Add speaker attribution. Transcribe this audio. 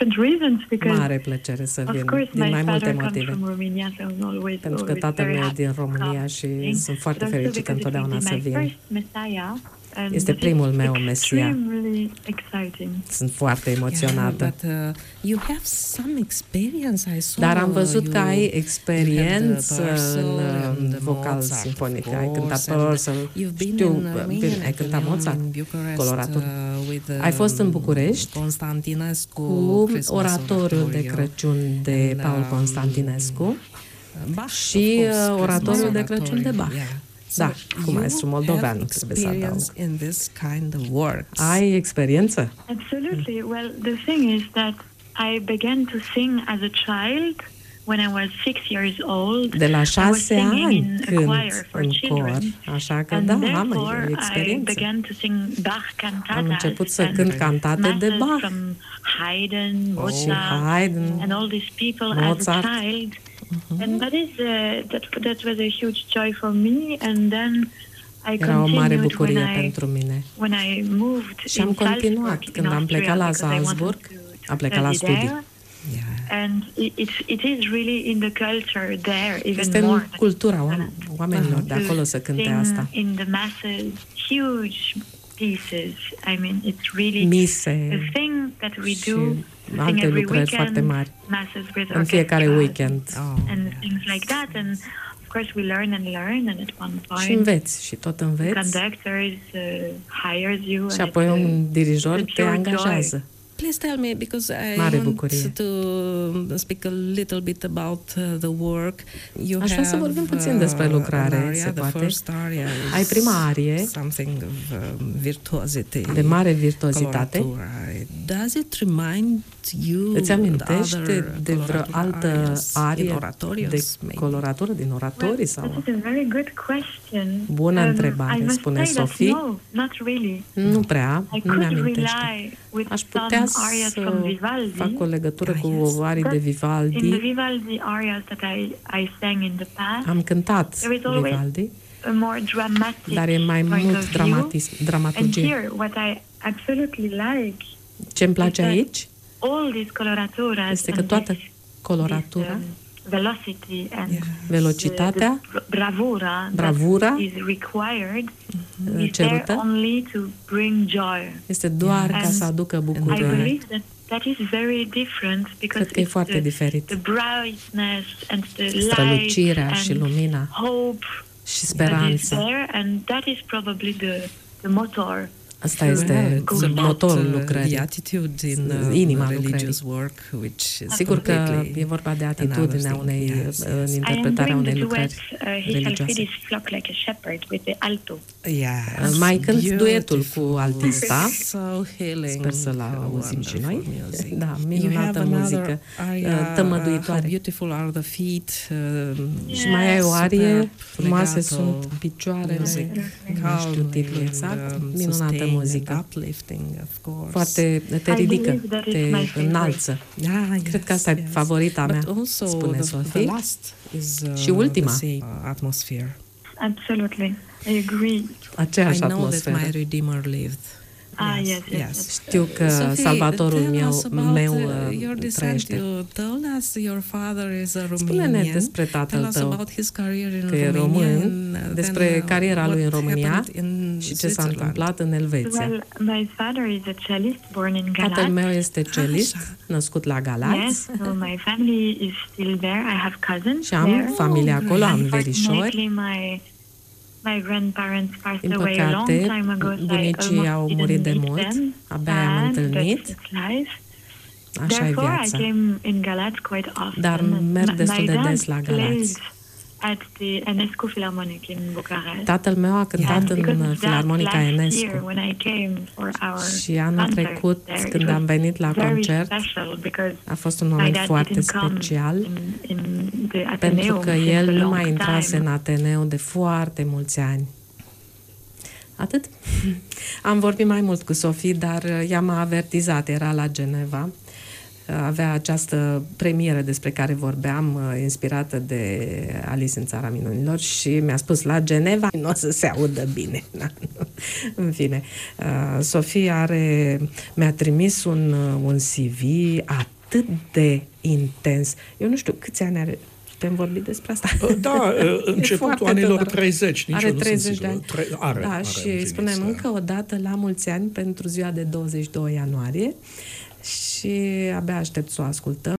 Speaker 1: different reasons because
Speaker 2: mare plăcere să vin,
Speaker 1: of course
Speaker 2: din
Speaker 1: my
Speaker 2: mai multe
Speaker 1: father comes
Speaker 2: motive.
Speaker 1: from Romania, so I'm always
Speaker 2: Pentru că tatăl
Speaker 1: very
Speaker 2: meu e
Speaker 1: happy
Speaker 2: din
Speaker 1: to
Speaker 2: România
Speaker 1: come
Speaker 2: și
Speaker 1: and
Speaker 2: sunt foarte
Speaker 1: but also
Speaker 2: fericită
Speaker 1: because it will
Speaker 2: întotdeauna
Speaker 1: be
Speaker 2: să
Speaker 1: my
Speaker 2: vin.
Speaker 1: first Messiah, and
Speaker 2: Este
Speaker 1: this
Speaker 2: primul
Speaker 1: is
Speaker 2: meu Mesia.
Speaker 1: extremely exciting.
Speaker 2: Sunt foarte emoționată.
Speaker 3: Yeah, but you have some experience, I saw.
Speaker 2: Dar am văzut că ai
Speaker 3: you
Speaker 2: experiență
Speaker 3: had the
Speaker 2: în
Speaker 3: Purcell and the
Speaker 2: vocal
Speaker 3: Mozart,
Speaker 2: sinfonic.
Speaker 3: of
Speaker 2: Ai cântat
Speaker 3: course, and
Speaker 2: Purcell,
Speaker 3: you've been
Speaker 2: știu,
Speaker 3: in Romania,
Speaker 2: ai cântat Mozart,
Speaker 3: in Bucharest,
Speaker 2: coloratură.
Speaker 3: with,
Speaker 2: Ai fost în București
Speaker 3: Constantinescu
Speaker 2: cu
Speaker 3: Christmas
Speaker 2: oratoriul de
Speaker 3: Oratorio.
Speaker 2: Crăciun de
Speaker 3: And,
Speaker 2: Paul Constantinescu
Speaker 3: Bach,
Speaker 2: și
Speaker 3: of course,
Speaker 2: oratoriul
Speaker 3: Christmas
Speaker 2: de Crăciun de
Speaker 3: Oratorio,
Speaker 2: Bach.
Speaker 3: yeah.
Speaker 2: Da,
Speaker 3: So
Speaker 2: cu maestru
Speaker 3: you
Speaker 2: moldovean,
Speaker 3: have
Speaker 2: trebuie să adaug.
Speaker 3: experience in this kind of works.
Speaker 2: Ai experiență?
Speaker 1: Absolutely. Well, the thing is that I began to sing as a child when I was 6 years old.
Speaker 2: De la 6 ani
Speaker 1: in a
Speaker 2: cânt
Speaker 1: choir for
Speaker 2: în cor,
Speaker 1: children.
Speaker 2: așa că
Speaker 1: And
Speaker 2: da, am
Speaker 1: therefore, I
Speaker 2: experiență.
Speaker 1: began to sing Bach cantatas.
Speaker 2: Am început să
Speaker 1: and
Speaker 2: cânt cantate de
Speaker 1: masses
Speaker 2: Bach
Speaker 1: from Haydn,
Speaker 2: și
Speaker 1: Mozart,
Speaker 2: Haydn,
Speaker 1: and all these people
Speaker 2: Mozart.
Speaker 1: as a child. And that is that was a huge joy for me. And then I
Speaker 2: Era o mare
Speaker 1: continued
Speaker 2: bucurie pentru mine.
Speaker 1: when I moved
Speaker 2: Și am
Speaker 1: in
Speaker 2: continuat
Speaker 1: Salzburg,
Speaker 2: când
Speaker 1: in
Speaker 2: am plecat la
Speaker 1: Austria, because I
Speaker 2: Salzburg,
Speaker 1: wanted to
Speaker 2: am plecat la
Speaker 1: study
Speaker 2: studii.
Speaker 1: there.
Speaker 3: Yeah.
Speaker 1: And it is really in the culture there, even
Speaker 2: Este
Speaker 1: more.
Speaker 2: în cultura oamenilor de acolo să cânte
Speaker 1: Sing
Speaker 2: asta.
Speaker 1: in the masses, huge pieces. I mean, it's really
Speaker 2: Mise
Speaker 1: a thing that we
Speaker 2: și
Speaker 1: do.
Speaker 2: alte
Speaker 1: Sing every
Speaker 2: lucrări foarte
Speaker 1: weekend,
Speaker 2: mari
Speaker 1: masses with
Speaker 2: în fiecare
Speaker 1: orchestra
Speaker 2: weekend.
Speaker 1: and things like that. And of course, we learn, and at one
Speaker 2: Și
Speaker 1: point,
Speaker 2: înveți și tot
Speaker 1: the
Speaker 2: înveți
Speaker 1: conductor hires you,
Speaker 2: și
Speaker 1: and
Speaker 2: apoi
Speaker 1: it's
Speaker 2: un dirijor
Speaker 1: it's
Speaker 2: te
Speaker 1: your
Speaker 2: angajează.
Speaker 3: Please tell me, because I
Speaker 2: Mare
Speaker 3: want
Speaker 2: bucurie.
Speaker 3: to speak a little bit about the work. You
Speaker 2: Aș vrea să vorbim puțin despre lucrare,
Speaker 3: an aria,
Speaker 2: se
Speaker 3: the
Speaker 2: poate.
Speaker 3: first aria is
Speaker 2: Ai prima arie
Speaker 3: something of virtuosity,
Speaker 2: de mare virtuozitate.
Speaker 3: coloratura. Does it remind you
Speaker 2: Îți amintește
Speaker 3: other
Speaker 2: de vreo
Speaker 3: coloratura
Speaker 2: altă
Speaker 3: arias in
Speaker 2: arie
Speaker 3: oratorios,
Speaker 2: de
Speaker 3: maybe?
Speaker 2: coloratură din oratorii
Speaker 1: This
Speaker 2: sau?
Speaker 1: is a very good question.
Speaker 2: Bună
Speaker 1: I
Speaker 2: întrebare,
Speaker 1: must
Speaker 2: spune
Speaker 1: say that
Speaker 2: Sophie.
Speaker 1: no, not really.
Speaker 2: Nu prea,
Speaker 1: I
Speaker 2: nu
Speaker 1: could
Speaker 2: mi-amintește.
Speaker 1: rely with
Speaker 2: Aș
Speaker 1: some
Speaker 2: putea
Speaker 1: arias
Speaker 2: să
Speaker 1: from Vivaldi.
Speaker 2: fac o legătură cu
Speaker 3: yes.
Speaker 2: arii de
Speaker 1: In the
Speaker 2: Vivaldi.
Speaker 1: Vivaldi arias that I sang in the past,
Speaker 2: Am cântat
Speaker 1: There is always
Speaker 2: Vivaldi,
Speaker 1: a more dramatic
Speaker 2: dar e mai
Speaker 1: point
Speaker 2: mult
Speaker 1: of view. And
Speaker 2: dramaturgie.
Speaker 1: here, what I absolutely like
Speaker 2: Ce-mi place
Speaker 1: is that
Speaker 2: aici
Speaker 1: all these coloraturas
Speaker 2: este că
Speaker 1: and
Speaker 2: toată
Speaker 1: this,
Speaker 2: coloratura,
Speaker 1: velocity and
Speaker 2: velocitatea,
Speaker 1: the bravura,
Speaker 2: bravura
Speaker 1: that is required is there
Speaker 2: cerută
Speaker 1: only to bring joy.
Speaker 2: este doar ca
Speaker 1: And
Speaker 2: să aducă
Speaker 1: I
Speaker 2: bucurie.
Speaker 1: believe that is very different because
Speaker 2: Cred că e
Speaker 1: it's
Speaker 2: foarte diferit.
Speaker 1: the brightness and the light
Speaker 2: Strălucirea și
Speaker 1: and
Speaker 2: lumina
Speaker 1: hope
Speaker 2: și
Speaker 1: that is
Speaker 2: speranța.
Speaker 1: there, and that is probably the motor.
Speaker 2: Asta este motorul lucrării.
Speaker 3: The attitude in
Speaker 2: Inima
Speaker 3: religious work, which is
Speaker 2: Sigur că
Speaker 3: completely
Speaker 2: e vorba de atitudinea unei,
Speaker 3: Yes,
Speaker 2: în
Speaker 3: yes.
Speaker 2: interpretarea
Speaker 1: I am
Speaker 2: unei
Speaker 1: doing the
Speaker 2: lucrări
Speaker 1: duet, He shall feed
Speaker 2: religioase.
Speaker 1: his flock like a shepherd with the alto.
Speaker 3: Yes,
Speaker 2: Mai cânt duetul
Speaker 3: beautiful.
Speaker 2: cu altista.
Speaker 3: So healing.
Speaker 2: Sper să-l auzim și noi.
Speaker 3: Wonderful music.
Speaker 2: Da,
Speaker 3: You have
Speaker 2: minunată
Speaker 3: another
Speaker 2: muzică,
Speaker 3: aria,
Speaker 2: tămăduitoare.
Speaker 3: How beautiful are the feet.
Speaker 2: Și mai ai o arie,
Speaker 3: Superb,
Speaker 2: frumoase
Speaker 3: legato,
Speaker 2: sunt picioarele,
Speaker 3: music,
Speaker 2: nu știu titlul exact, minunată muzică.
Speaker 3: Uplifting, of course.
Speaker 2: Foarte te ridică,
Speaker 1: believe that it's
Speaker 2: te
Speaker 1: my favorite.
Speaker 2: înalță.
Speaker 3: Yeah,
Speaker 2: Cred că asta e favorita mea,
Speaker 3: But also
Speaker 2: spune
Speaker 3: the
Speaker 2: Sophie.
Speaker 3: last is
Speaker 2: Și ultima.
Speaker 3: the same atmosphere.
Speaker 1: Absolutely, I agree.
Speaker 2: Aceeași
Speaker 3: I know that
Speaker 2: atmosferă.
Speaker 3: my Redeemer lived.
Speaker 1: Yes.
Speaker 2: Știu că
Speaker 3: Sophie,
Speaker 2: salvatorul
Speaker 3: tell us about,
Speaker 2: meu
Speaker 3: your descent.
Speaker 2: trăiește.
Speaker 3: You told us your father is a
Speaker 2: Spune-ne
Speaker 3: Romanian.
Speaker 2: despre tatăl
Speaker 3: Tell us
Speaker 2: tău,
Speaker 3: about his career in
Speaker 2: că e
Speaker 3: Romania
Speaker 2: român,
Speaker 3: and
Speaker 2: despre
Speaker 3: then,
Speaker 2: cariera lui în
Speaker 3: what
Speaker 2: România
Speaker 3: happened in
Speaker 2: și ce s-a
Speaker 3: Switzerland.
Speaker 2: întâmplat în Elveția.
Speaker 1: Well, my father is a cellist born in
Speaker 2: Tatăl
Speaker 1: Galați.
Speaker 2: meu este celist, născut la Galați,
Speaker 1: Yes, so my family is still there. I have cousins
Speaker 2: și am
Speaker 1: there.
Speaker 2: familia acolo, am verișori.
Speaker 1: Unfortunately, my grandparents passed
Speaker 2: Din
Speaker 1: away a long
Speaker 2: păcate,
Speaker 1: time ago, so I
Speaker 2: bunicii
Speaker 1: almost
Speaker 2: au
Speaker 1: didn't
Speaker 2: murit de
Speaker 1: meet
Speaker 2: mult,
Speaker 1: them.
Speaker 2: abia i-am
Speaker 1: Sad,
Speaker 2: întâlnit,
Speaker 1: but it's life.
Speaker 2: așa e
Speaker 1: Therefore, I
Speaker 2: viața.
Speaker 1: came in Galați quite often.
Speaker 2: Dar merg
Speaker 1: My
Speaker 2: destul de
Speaker 1: dad
Speaker 2: des la Galați.
Speaker 1: played at the Enescu Philharmonic in Bucharest.
Speaker 2: Tatăl meu a cântat
Speaker 1: And because
Speaker 2: în
Speaker 1: of that,
Speaker 2: Filarmonica
Speaker 1: last
Speaker 2: Enescu.
Speaker 1: year when I came for our
Speaker 2: Și anul
Speaker 1: concert
Speaker 2: trecut,
Speaker 1: there,
Speaker 2: când
Speaker 1: it
Speaker 2: am
Speaker 1: was
Speaker 2: venit la
Speaker 1: very
Speaker 2: concert,
Speaker 1: special because
Speaker 2: a fost un
Speaker 1: my
Speaker 2: moment
Speaker 1: dad
Speaker 2: foarte
Speaker 1: didn't come
Speaker 2: special,
Speaker 1: in the
Speaker 2: pentru
Speaker 1: Ateneum
Speaker 2: că
Speaker 1: since
Speaker 2: el
Speaker 1: a
Speaker 2: nu
Speaker 1: long
Speaker 2: mai intrase
Speaker 1: time.
Speaker 2: în Ateneu de foarte mulți ani. Atât. Am vorbit mai mult cu Sophie, dar ea m-a avertizat, era la Geneva. avea această premieră despre care vorbeam, inspirată de Alice în Țara Minunilor, și mi-a spus la Geneva nu o să se audă bine. În fine, Sofia mi-a trimis un CV atât de intens. Eu nu știu câți ani are. Putem vorbi despre asta?
Speaker 4: Da, începutul anilor 30.
Speaker 2: Are 30 de ani.
Speaker 4: Are,
Speaker 2: și îi spunem încă o dată la mulți ani pentru ziua de 22 ianuarie și abia aștept să o ascultăm.